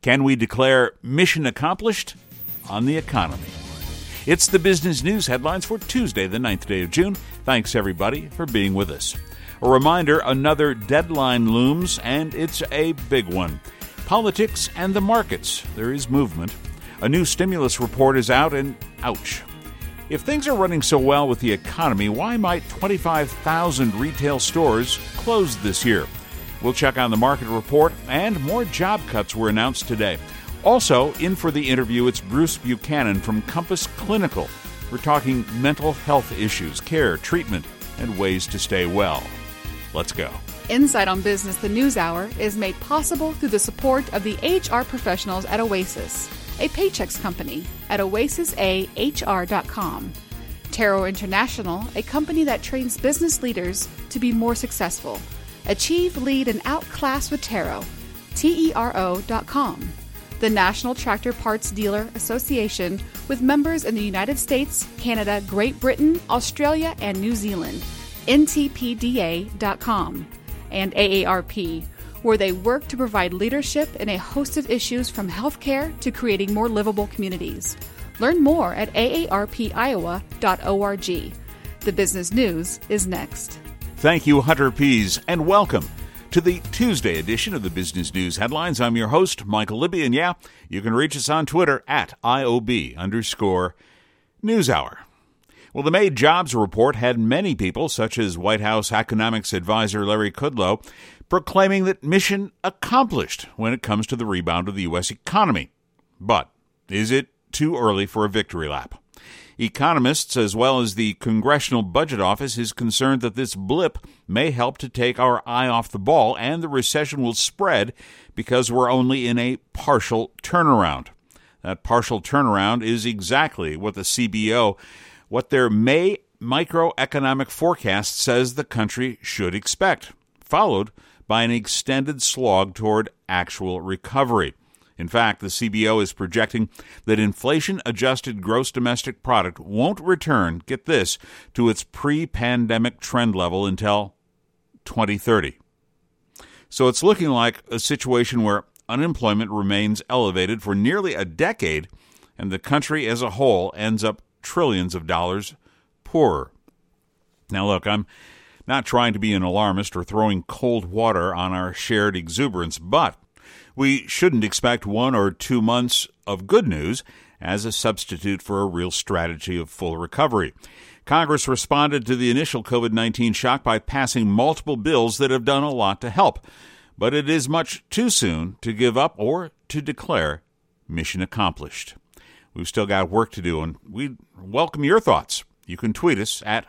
Can we declare mission accomplished on the economy? It's the business news headlines for Tuesday, the 9th day of June. Thanks, everybody, for being with us. A reminder, another deadline looms, and it's a big one. Politics and the markets. There is movement. A new stimulus report is out, and ouch. If things are running so well with the economy, why might 25,000 retail stores close this year? We'll check on the market report, and more job cuts were announced today. Also, in for the interview, it's Bruce Buchanan from Compass Clinical. We're talking mental health issues, care, treatment, and ways to stay well. Let's go. Insight on Business, the News Hour, is made possible through the support of the HR professionals at Oasis, a Paychex company, at oasisAHR.com. Taro International, a company that trains business leaders to be more successful. Achieve, lead, and outclass with Taro. TERO.com. The National Tractor Parts Dealer Association, with members in the United States, Canada, Great Britain, Australia, and New Zealand. NTPDA.com. And AARP, where they work to provide leadership in a host of issues from healthcare to creating more livable communities. Learn more at aarpiowa.org. The business news is next. Thank you, Hunter Pease, and welcome to the Tuesday edition of the Business News Headlines. I'm your host, Michael Libby, and yeah, you can reach us on Twitter at IOB_NewsHour. Well, the May jobs report had many people, such as White House economics advisor Larry Kudlow, proclaiming that mission accomplished when it comes to the rebound of the U.S. economy. But is it too early for a victory lap? Economists, as well as the Congressional Budget Office, is concerned that this blip may help to take our eye off the ball and the recession will spread because we're only in a partial turnaround. That partial turnaround is exactly what the CBO, what their May microeconomic forecast says the country should expect, followed by an extended slog toward actual recovery. In fact, the CBO is projecting that inflation-adjusted gross domestic product won't return, get this, to its pre-pandemic trend level until 2030. So it's looking like a situation where unemployment remains elevated for nearly a decade, and the country as a whole ends up trillions of dollars poorer. Now look, I'm not trying to be an alarmist or throwing cold water on our shared exuberance, but we shouldn't expect 1 or 2 months of good news as a substitute for a real strategy of full recovery. Congress responded to the initial COVID-19 shock by passing multiple bills that have done a lot to help. But it is much too soon to give up or to declare mission accomplished. We've still got work to do, and we welcome your thoughts. You can tweet us at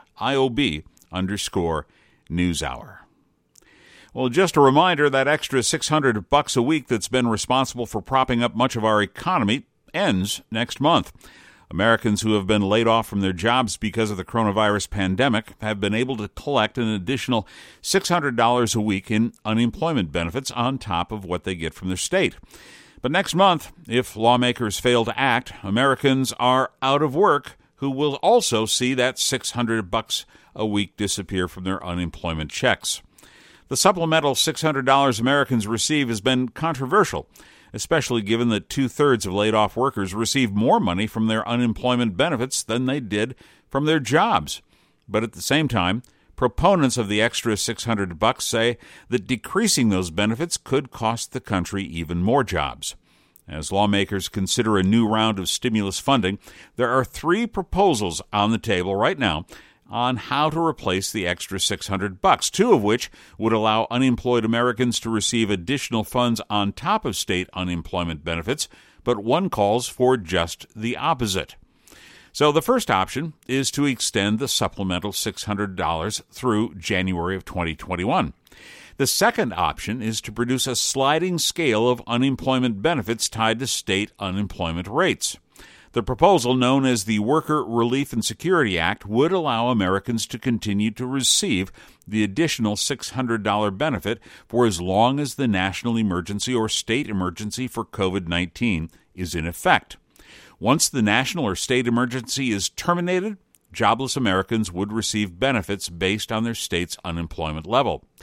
IOB_NewsHour. Well, just a reminder, that extra $600 a week that's been responsible for propping up much of our economy ends next month. Americans who have been laid off from their jobs because of the coronavirus pandemic have been able to collect an additional $600 a week in unemployment benefits on top of what they get from their state. But next month, if lawmakers fail to act, Americans are out of work who will also see that $600 a week disappear from their unemployment checks. The supplemental $600 Americans receive has been controversial, especially given that 2/3 of laid-off workers receive more money from their unemployment benefits than they did from their jobs. But at the same time, proponents of the extra $600 say that decreasing those benefits could cost the country even more jobs. As lawmakers consider a new round of stimulus funding, there are 3 proposals on the table right now on how to replace the extra $600, 2 of which would allow unemployed Americans to receive additional funds on top of state unemployment benefits, but one calls for just the opposite. So the first option is to extend the supplemental $600 through January of 2021. The second option is to produce a sliding scale of unemployment benefits tied to state unemployment rates. The proposal, known as the Worker Relief and Security Act, would allow Americans to continue to receive the additional $600 benefit for as long as the national emergency or state emergency for COVID-19 is in effect. Once the national or state emergency is terminated, jobless Americans would receive benefits based on their state's unemployment level.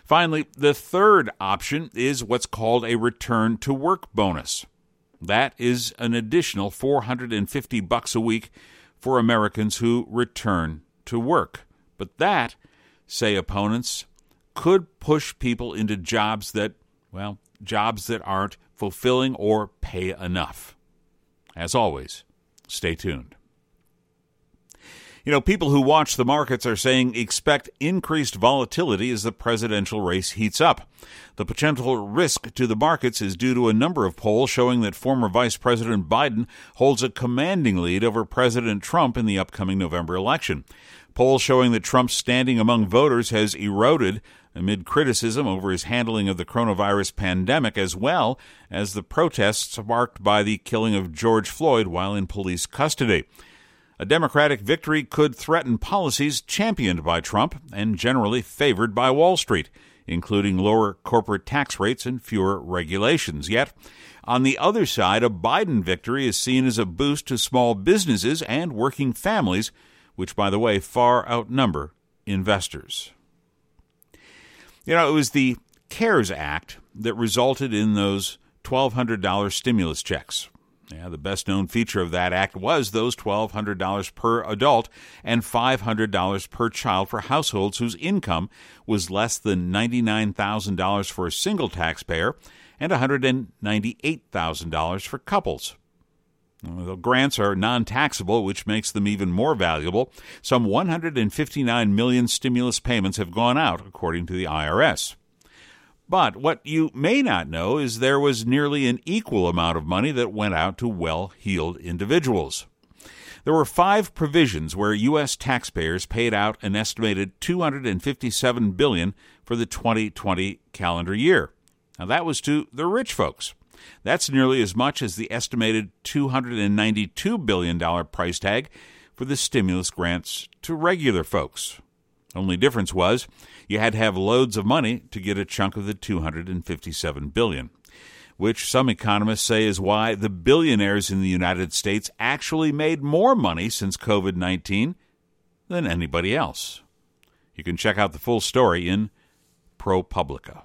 Finally, the third option is what's called a return to work bonus. That is an additional $450 a week for Americans who return to work. But that, say opponents, could push people into jobs that aren't fulfilling or pay enough. As always, stay tuned. People who watch the markets are saying expect increased volatility as the presidential race heats up. The potential risk to the markets is due to a number of polls showing that former Vice President Biden holds a commanding lead over President Trump in the upcoming November election. Polls showing that Trump's standing among voters has eroded amid criticism over his handling of the coronavirus pandemic, as well as the protests marked by the killing of George Floyd while in police custody. A Democratic victory could threaten policies championed by Trump and generally favored by Wall Street, including lower corporate tax rates and fewer regulations. Yet, on the other side, a Biden victory is seen as a boost to small businesses and working families, which, by the way, far outnumber investors. It was the CARES Act that resulted in those $1,200 stimulus checks. The best-known feature of that act was those $1,200 per adult and $500 per child for households whose income was less than $99,000 for a single taxpayer and $198,000 for couples. The grants are non-taxable, which makes them even more valuable. Some 159 million stimulus payments have gone out, according to the IRS. But what you may not know is there was nearly an equal amount of money that went out to well-heeled individuals. There were 5 provisions where U.S. taxpayers paid out an estimated $257 billion for the 2020 calendar year. Now, that was to the rich folks. That's nearly as much as the estimated $292 billion price tag for the stimulus grants to regular folks. Only difference was you had to have loads of money to get a chunk of the $257 billion, which some economists say is why the billionaires in the United States actually made more money since COVID-19 than anybody else. You can check out the full story in ProPublica.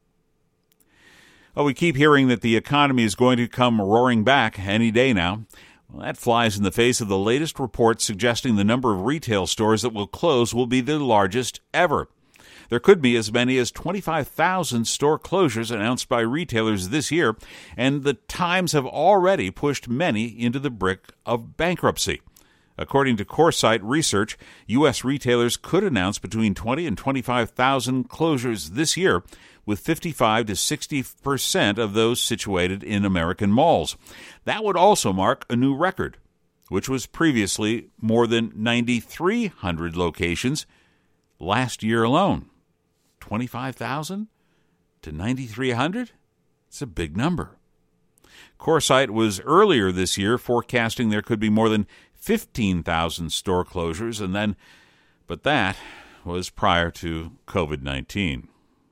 We keep hearing that the economy is going to come roaring back any day now. Well, that flies in the face of the latest reports suggesting the number of retail stores that will close will be the largest ever. There could be as many as 25,000 store closures announced by retailers this year, and the times have already pushed many into the brink of bankruptcy. According to CoreSite Research, U.S. retailers could announce between 20 and 25,000 closures this year, with 55 to 60% of those situated in American malls. That would also mark a new record, which was previously more than 9,300 locations last year alone. 25,000 to 9,300? It's a big number. CoreSite was earlier this year forecasting there could be more than 15,000 store closures, but that was prior to COVID-19.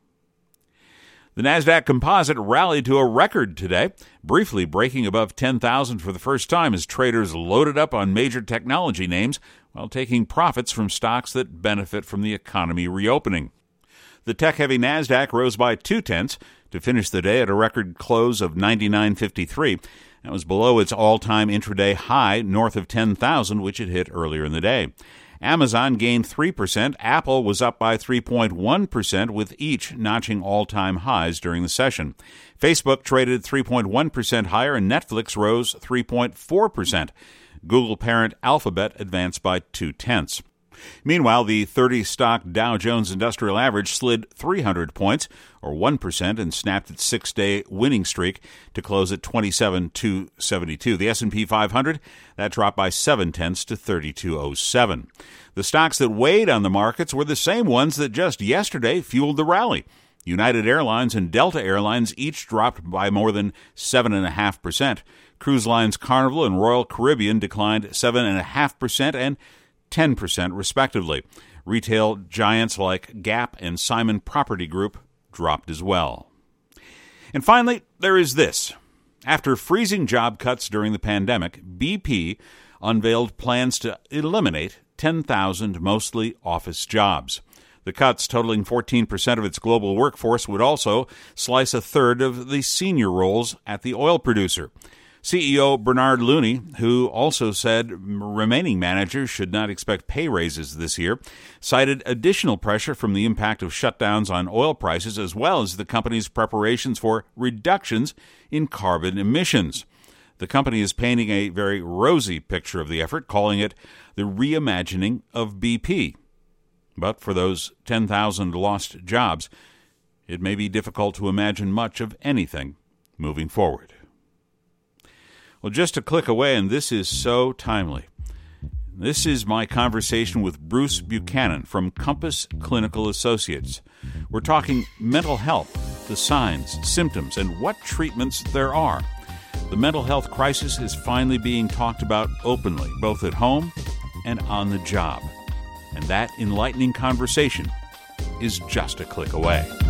The NASDAQ Composite rallied to a record today, briefly breaking above 10,000 for the first time as traders loaded up on major technology names while taking profits from stocks that benefit from the economy reopening. The tech-heavy NASDAQ rose by 0.2 to finish the day at a record close of 99.53. That was below its all-time intraday high north of 10,000, which it hit earlier in the day. Amazon gained 3%. Apple was up by 3.1%, with each notching all-time highs during the session. Facebook traded 3.1% higher, and Netflix rose 3.4%. Google parent Alphabet advanced by 0.2. Meanwhile, the 30-stock Dow Jones Industrial Average slid 300 points, or 1%, and snapped its 6-day winning streak to close at 27,272. The S&P 500, that dropped by 0.7 to 3207. The stocks that weighed on the markets were the same ones that just yesterday fueled the rally. United Airlines and Delta Airlines each dropped by more than 7.5%. Cruise lines Carnival and Royal Caribbean declined 7.5% and 10% respectively. Retail giants like Gap and Simon Property Group dropped as well. And finally, there is this. After freezing job cuts during the pandemic, BP unveiled plans to eliminate 10,000 mostly office jobs. The cuts, totaling 14% of its global workforce, would also slice a third of the senior roles at the oil producer. CEO Bernard Looney, who also said remaining managers should not expect pay raises this year, cited additional pressure from the impact of shutdowns on oil prices, as well as the company's preparations for reductions in carbon emissions. The company is painting a very rosy picture of the effort, calling it the reimagining of BP. But for those 10,000 lost jobs, it may be difficult to imagine much of anything moving forward. Well, just a click away, and this is so timely. This is my conversation with Bruce Buchanan from Compass Clinical Associates. We're talking mental health, the signs, symptoms, and what treatments there are. The mental health crisis is finally being talked about openly, both at home and on the job. And that enlightening conversation is just a click away.